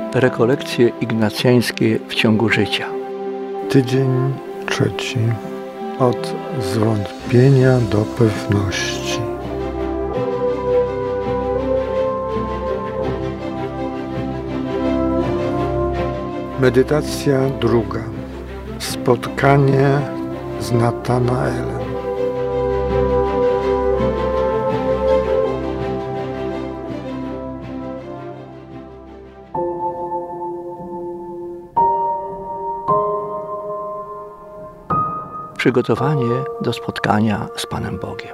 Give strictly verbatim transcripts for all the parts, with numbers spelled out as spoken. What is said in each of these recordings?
Rekolekcje ignacjańskie w ciągu życia. Tydzień trzeci. Od zwątpienia do pewności. Medytacja druga. Spotkanie z Natanaelem. Przygotowanie do spotkania z Panem Bogiem.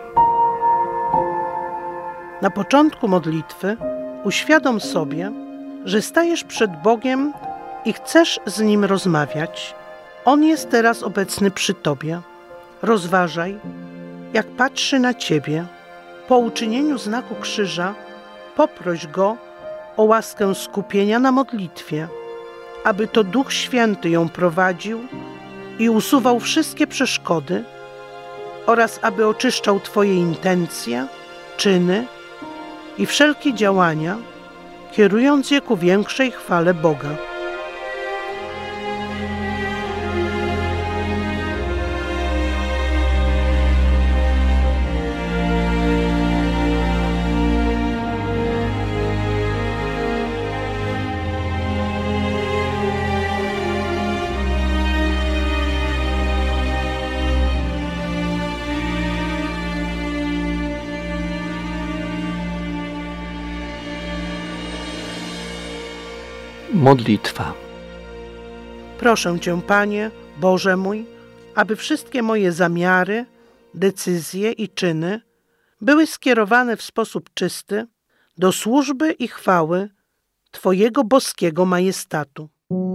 Na początku modlitwy uświadom sobie, że stajesz przed Bogiem i chcesz z Nim rozmawiać. On jest teraz obecny przy Tobie. Rozważaj, jak patrzy na Ciebie. Po uczynieniu znaku krzyża poproś Go o łaskę skupienia na modlitwie, aby to Duch Święty ją prowadził i usuwał wszystkie przeszkody oraz aby oczyszczał Twoje intencje, czyny i wszelkie działania, kierując je ku większej chwale Boga. Modlitwa. Proszę Cię, Panie, Boże mój, aby wszystkie moje zamiary, decyzje i czyny były skierowane w sposób czysty do służby i chwały Twojego boskiego majestatu.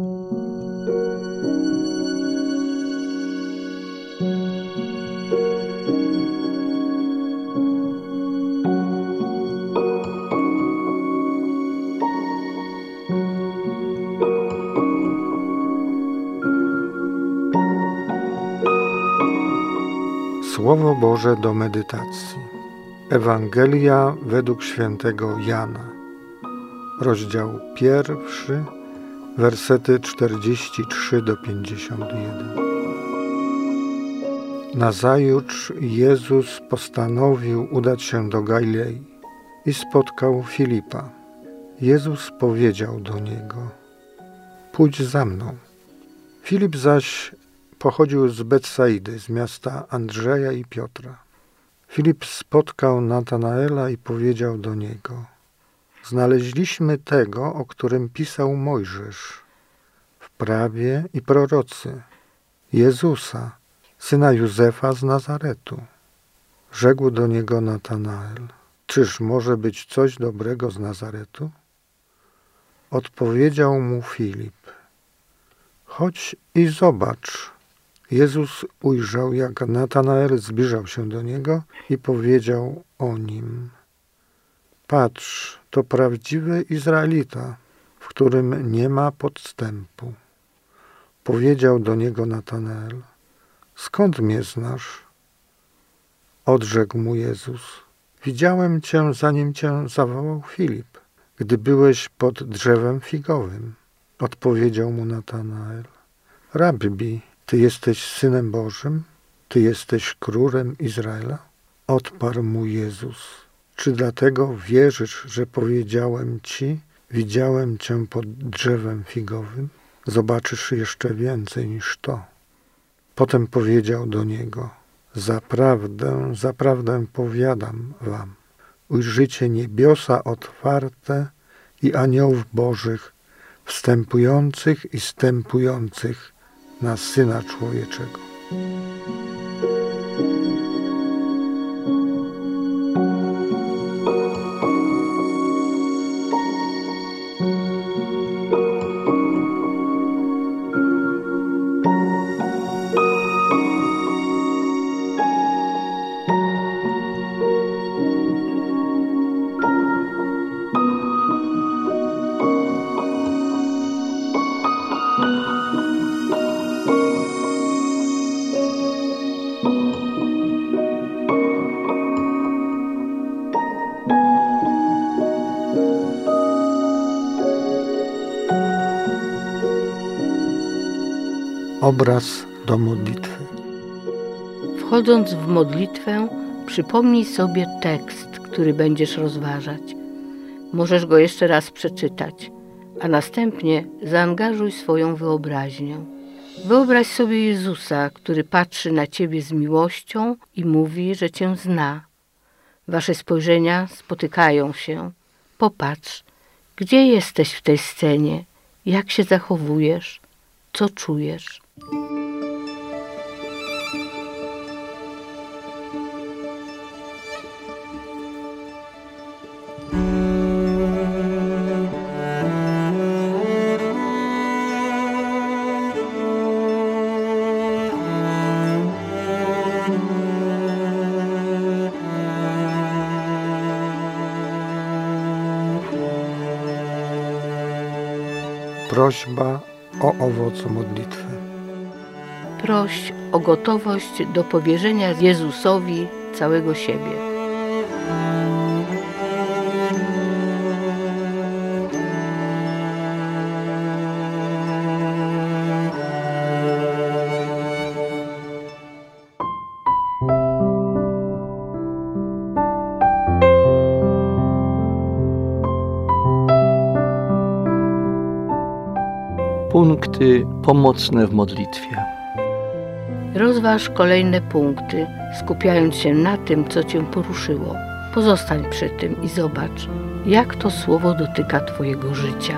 Słowo Boże do medytacji. Ewangelia według świętego Jana. Rozdział pierwszy, wersety czterdzieści trzy do pięćdziesiąt jeden. Nazajutrz Jezus postanowił udać się do Galilei i spotkał Filipa. Jezus powiedział do niego: pójdź za mną. Filip zaś pochodził z Betsaidy, z miasta Andrzeja i Piotra. Filip spotkał Natanaela i powiedział do niego: znaleźliśmy tego, o którym pisał Mojżesz w prawie i prorocy, Jezusa, syna Józefa z Nazaretu. Rzekł do niego Natanael: czyż może być coś dobrego z Nazaretu? Odpowiedział mu Filip: chodź i zobacz. Jezus ujrzał, jak Natanael zbliżał się do niego i powiedział o nim: patrz, to prawdziwy Izraelita, w którym nie ma podstępu. Powiedział do niego Natanael: skąd mnie znasz? Odrzekł mu Jezus: widziałem cię, zanim cię zawołał Filip, gdy byłeś pod drzewem figowym. Odpowiedział mu Natanael: Rabbi, Ty jesteś Synem Bożym? Ty jesteś Królem Izraela? Odparł mu Jezus: czy dlatego wierzysz, że powiedziałem Ci, widziałem Cię pod drzewem figowym? Zobaczysz jeszcze więcej niż to. Potem powiedział do niego: zaprawdę, zaprawdę powiadam wam, ujrzycie niebiosa otwarte i aniołów Bożych wstępujących i zstępujących na Syna Człowieczego. obraz do modlitwy. Wchodząc w modlitwę, przypomnij sobie tekst, który będziesz rozważać. Możesz go jeszcze raz przeczytać, a następnie zaangażuj swoją wyobraźnię. Wyobraź sobie Jezusa, który patrzy na ciebie z miłością i mówi, że cię zna. Wasze spojrzenia spotykają się. Popatrz, gdzie jesteś w tej scenie, jak się zachowujesz, co czujesz. Prośba o owoc modlitwy. Proś o gotowość do powierzenia Jezusowi całego siebie. Punkty pomocne w modlitwie. Rozważ kolejne punkty, skupiając się na tym, co cię poruszyło. Pozostań przy tym i zobacz, jak to słowo dotyka twojego życia.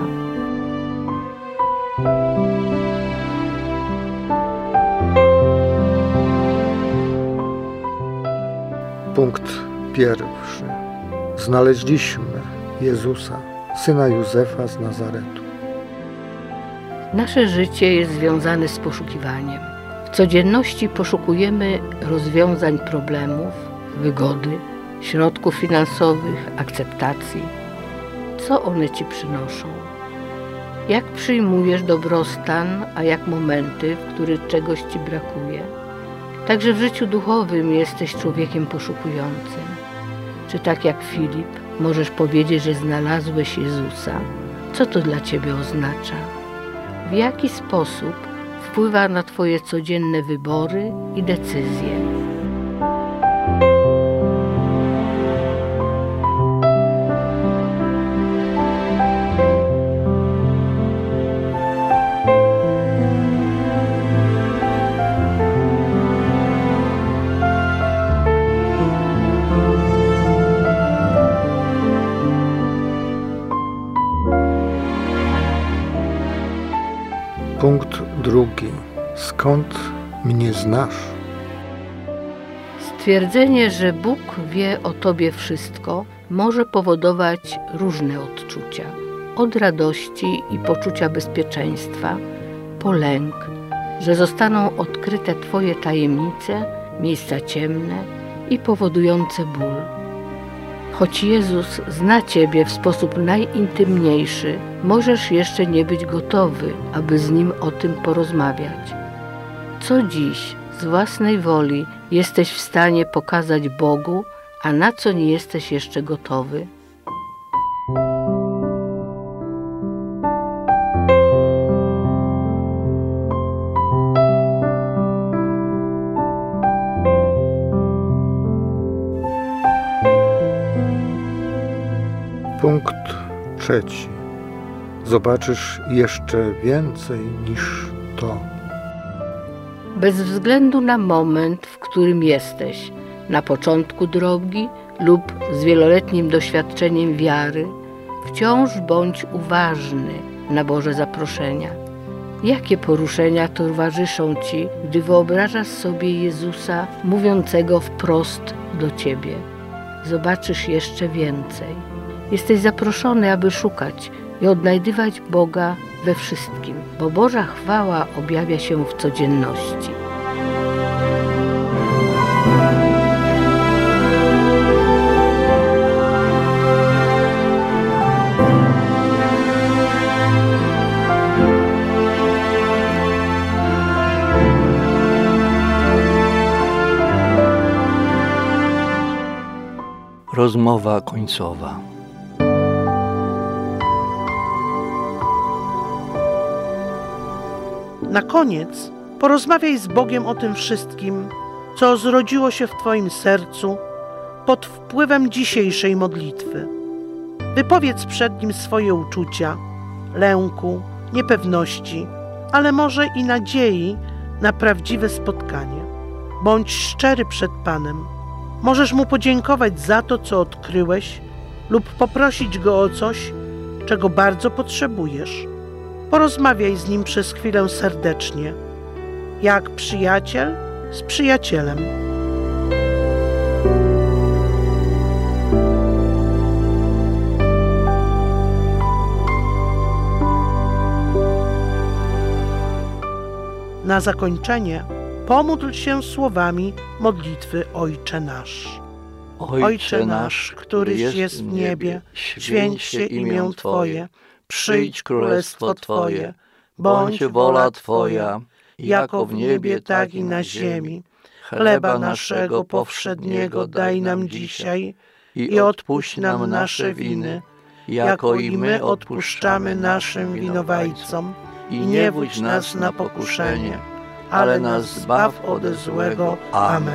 Punkt pierwszy. Znaleźliśmy Jezusa, syna Józefa z Nazaretu. Nasze życie jest związane z poszukiwaniem. W codzienności poszukujemy rozwiązań problemów, wygody, środków finansowych, akceptacji. Co one ci przynoszą? Jak przyjmujesz dobrostan, a jak momenty, w których czegoś ci brakuje? Także w życiu duchowym jesteś człowiekiem poszukującym. Czy tak jak Filip możesz powiedzieć, że znalazłeś Jezusa? Co to dla ciebie oznacza? W jaki sposób wpływa na twoje codzienne wybory i decyzje? Punkt drugi. Skąd mnie znasz? Stwierdzenie, że Bóg wie o tobie wszystko, może powodować różne odczucia. Od radości i poczucia bezpieczeństwa, po lęk, że zostaną odkryte twoje tajemnice, miejsca ciemne i powodujące ból. Choć Jezus zna ciebie w sposób najintymniejszy, możesz jeszcze nie być gotowy, aby z Nim o tym porozmawiać. Co dziś z własnej woli jesteś w stanie pokazać Bogu, a na co nie jesteś jeszcze gotowy? Punkt trzeci. Zobaczysz jeszcze więcej niż to. Bez względu na moment, w którym jesteś, na początku drogi lub z wieloletnim doświadczeniem wiary, wciąż bądź uważny na Boże zaproszenia. Jakie poruszenia towarzyszą Ci, gdy wyobrażasz sobie Jezusa mówiącego wprost do Ciebie? Zobaczysz jeszcze więcej. Jesteś zaproszony, aby szukać i odnajdywać Boga we wszystkim, bo Boża chwała objawia się w codzienności. Rozmowa końcowa. Na koniec Porozmawiaj z Bogiem o tym wszystkim, co zrodziło się w Twoim sercu pod wpływem dzisiejszej modlitwy. Wypowiedz przed Nim swoje uczucia, lęku, niepewności, ale może i nadziei na prawdziwe spotkanie. Bądź szczery przed Panem. Możesz Mu podziękować za to, co odkryłeś, lub poprosić Go o coś, czego bardzo potrzebujesz. Porozmawiaj z Nim przez chwilę serdecznie, jak przyjaciel z przyjacielem. Na zakończenie pomódl się słowami modlitwy Ojcze Nasz. Ojcze nasz, któryś jest w niebie, święć się imię Twoje, przyjdź królestwo Twoje, bądź wola Twoja, jako w niebie, tak i na ziemi. Chleba naszego powszedniego daj nam dzisiaj i odpuść nam nasze winy, jako i my odpuszczamy naszym winowajcom. I nie wódź nas na pokuszenie, ale nas zbaw ode złego. Amen.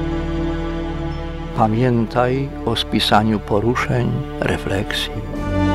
Pamiętaj o spisaniu poruszeń, refleksji.